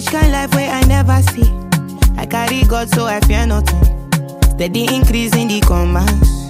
which kind life where I never see. I carry God so I fear nothing. Steady increase in the commas.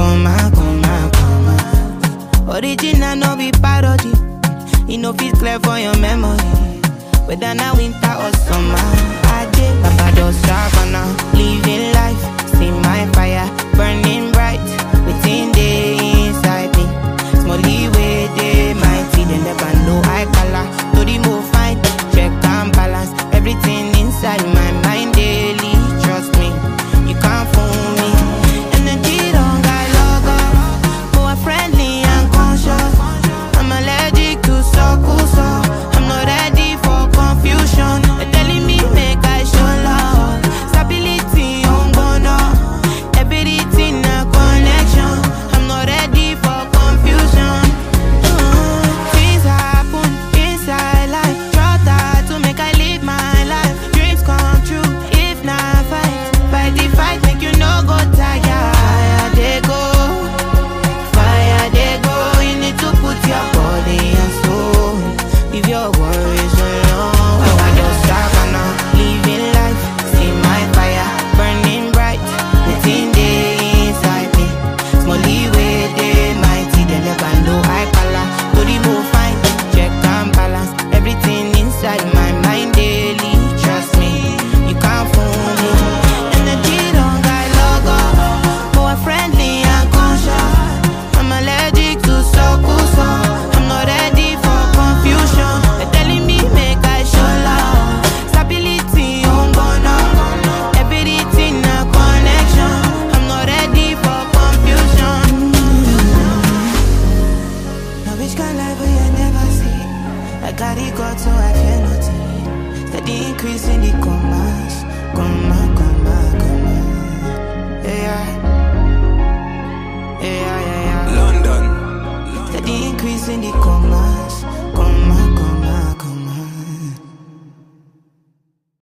Comma. Original no be parody. You know fit clear for your memory. Whether na winter or summer, I did Papa just savannah, living life. See my fire burning bright within the inside me. Smally way they mighty, they never know I color. To the move fine, check and balance everything inside my mind daily. Trust me, you can't fool me. Energy don't got logo, more friendly and conscious. I'm allergic to so I'm not ready for confusion. They're telling me make I show love. Stability on bono. Everything a connection. I'm not ready for confusion. Things happen inside life. Try that to make I live my life. Dreams come true if not fight the fight, make you no go tired. Fire they go. You need to put your body and soul. Leave your worries alone. Oh, I just savannah, living life. See my fire burning bright within the inside me. Smally way they mighty, they never know I color. To the move fine, check and balance everything inside my mind daily. Trust me, you can't fool me. Energy don't got logo, more friendly and conscious. I'm allergic to so I'm not ready for confusion. They're telling me make I show love. Stability on bono. Everything a connection. I'm not ready for confusion. Now which kind life will you never see? I carry God so I fear nothing. Steady increase in the commas.